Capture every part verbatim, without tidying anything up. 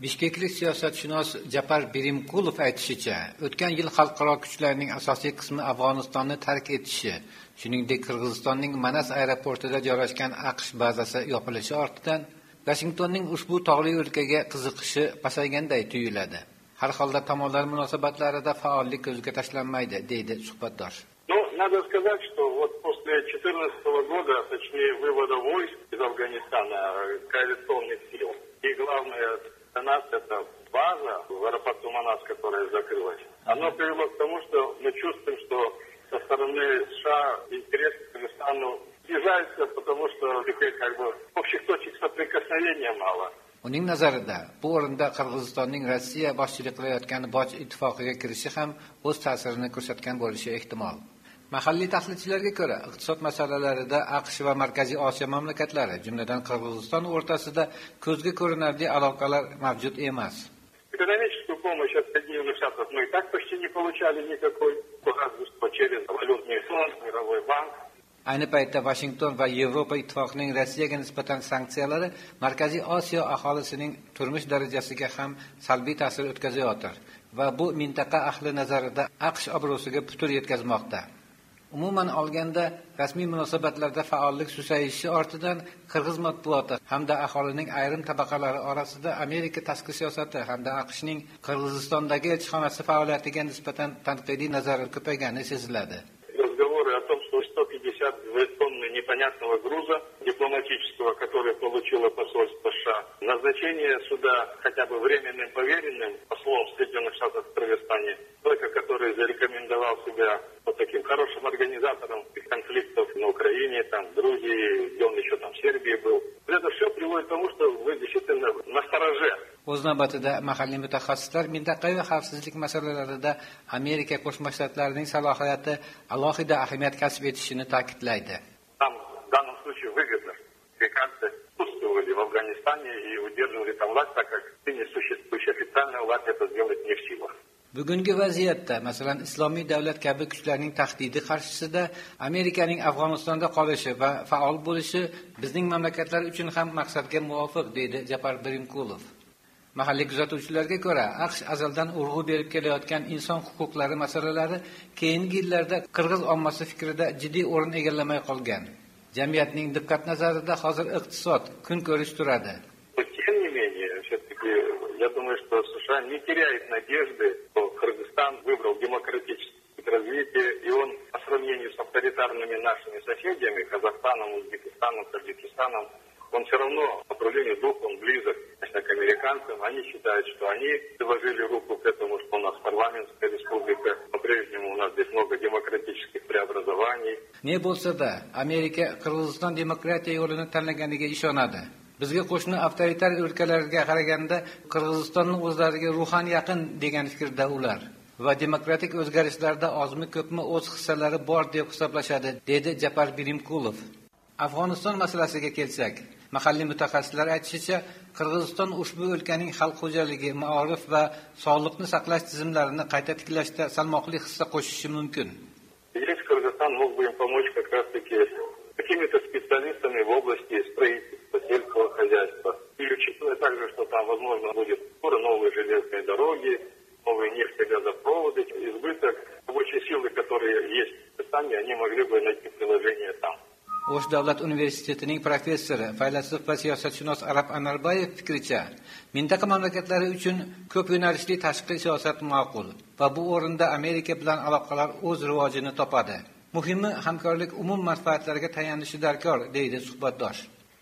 Bishkeklik siyosatshunos Japar Birimkulov aytishicha, o'tgan yil xalqaro kuchlarning asosiy qismi Afg'onistonni tark etishi, shuningdek Qirg'izistonning Manas aeroportida joylashgan AQSh bazasi yopilishi ortidan Vashingtonning ushbu tog'li o'lkaga qiziqishi pasayganday tuyuladi. Har holda tomonlar munosabatlarida faollik ko'zga tashlanmaydi, deydi suhbatdosh. Ну, надо сказать, что вот после две тысячи четырнадцатого года, точнее вывода войск из Афганистана, коалиционных сил, и главное для нас это база в аэропорту Манас, которая закрылась, оно привело к тому, что мы чувствуем, что со стороны США интерес к Кыргызстану снижается, потому что теперь как бы общих точек соприкосновения мало. Uning nazarida, bu o'rinda Qirg'izistonning Rossiya boshchilik qilayotgan boj ittifoqiga kirishi ham o'z ta'sirini ko'rsatgan bo'lishi ehtimol. Mahalliy tahlilchilarga ko'ra, iqtisod masalalarida AQSh va Markaziy Osiyo mamlakatlari, jumladan Qirg'iziston o'rtasida ko'zga ko'rinarli aloqalar mavjud emas. Экономическую помощь от Соединенных Штатов мы и так почти не получали никакой, разве что через валютный фонд, Мировой банк. Ayni paytda Washington va Yevropa ittifoqining Rossiyaga nisbatan sanksiyalari Markaziy Osiyo aholisining turmush darajasiga ham salbiy ta'sir o'tkazayotir va bu mintaqa ahli nazarida AQSh obro'siga putur yetkazmoqda. Umuman olganda, rasmiy munosabatlarda faollik susayishi ortidan Qirg'iz matbuoti hamda aholining ayrim tabaqalari orasida Amerika tashqi siyosati hamda AQShning Qirg'izistondagi elchixonasi faoliyatiga nisbatan tanqidiy nazar ko'paygani seziladi. Разговоры о том, что сто пятьдесят две тонны непонятного груза дипломатического, который получило посольство США, назначение сюда хотя бы временным поверенным послом Соединенных Штатов в Кыргызстане, только который зарекомендовал себя вот таким хорошим организатором конфликтов на Украине, там, в Грузии, где он еще там в Сербии был. Это все приводит к тому, что вы действительно настороже. O'z navbatida mahalliy mutaxassislar mintaqaviy xavfsizlik masalalarida Amerika Qo'shma Shtatlarining salohiyati alohida ahamiyat kasb etishini ta'kidlaydi. Там в данном случае выгодно, американцы присутствовали в Афганистане и удерживали там власть, так как ныне существующая официальная власть это сделать не в силах. Bugungi vaziyatda, masalan, Islomiy davlat kabi kuchlarning tahdidi qarshisida Amerikaning Afg'onistonda qolishi va faol bo'lishi bizning mamlakatlar uchun ham maqsadga muvofiq, deydi Japar Birimkulov. Mahalliy kuzatuvchilarga ko'ra, AQSh azaldan urg'u berib kelayotgan inson huquqlari masalalari keyingi yillarda Qirg'iz ommasi fikrida jiddiy o'rin egallamay qolgan. Jamiyatning diqqat nazarida hozir iqtisod kun ko'rish turadi. Тем не менее, все-таки я думаю, что США не теряет надежды, что Кыргызстан выбрал демократическое развитие, и он по сравнению с авторитарными нашими соседями, Казахстаном, Узбекистаном, Таджикистаном, он все равно по направлению духа, он близок к американцам. Они считают, что они приложили руку к этому, что у нас парламентская республика, по-прежнему у нас здесь много демократических преобразований. Ne bo'lsa-da, Amerika Qirg'iziston demokratiya yo'lini tanlaganiga ishonadi. Bizga qo'shni avtoritar o'lkalarga qaraganda Qirg'izistonning o'zlariga ruhan yaqin degan fikrda ular va demokratik o'zgarishlarda ozmi ko'pmi o'z hissalari bor deb hisoblashadi, dedi Japar Birimkulov. Afg'oniston masalasiga kelsak, mahalliy mutaxassislar aytishicha, Qirg'iziston ushbu o'lkaning xalq xo'jaligi, maorif va sog'liqni saqlash tizimlarini qayta tiklashda salmoqli hissa qo'shishi mumkin. Здесь Кыргызстан мог бы им помочь как раз-таки какими-то специалистами в области строительства сельского хозяйства. И учитывая также, что там, возможно, будет скоро новые железные дороги, новые нефтегазопроводы, избыток рабочей силы, которые есть в Кыргызстане, они могли бы найти приложение там. O'sh davlat universitetining professori, faylasuf va siyosatshunos Arab Analbayev fikricha, mintaqa mamlakatlari uchun ko'p yo'nalishli tashqi siyosat ma'qul va bu o'rinda Amerika bilan aloqalar o'z rivojini topadi. Muhimi hamkorlik umum manfaatlariga tayanishi darkor, deydi suhbatdosh.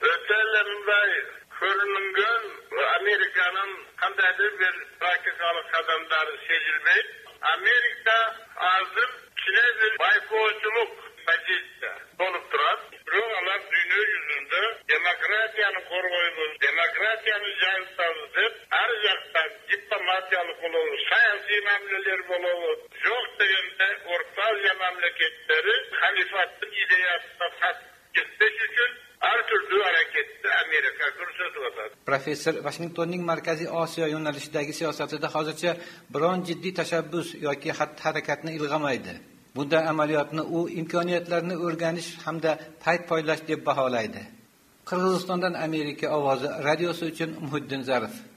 Ötelemday ko'ringan Amerikaning qandaydir bir praktikalik qadamlari sezilmay, Amerika hozir Çin'e bir baykoçuluk pozitsiya bo'lib turadi. Biroq dunyo yuzida demokratiyani qo'rg'aymiz, demokratiyani janitamiz deb har yoqdan diplomatiyalik bo'ladi, siyosiy mamlakatlar bo'ladi. Yo'q deganda O'rta Osiyo mamlakatlari xalifatning ideyasini tasdiqlash uchun har turli harakatni Amerika ko'rsatyapti. Professor Washingtonning Markaziy Osiyo yo'nalishidagi siyosatida hozircha biron jiddiy tashabbus yoki xatti-harakatni ilg'amaydi. Bunda amaliyotni u imkoniyatlarni o'rganish hamda payt poylash deb baholaydi. Qirg'izistondan Amerika ovozi radiosi uchun Muhiddin Zarif.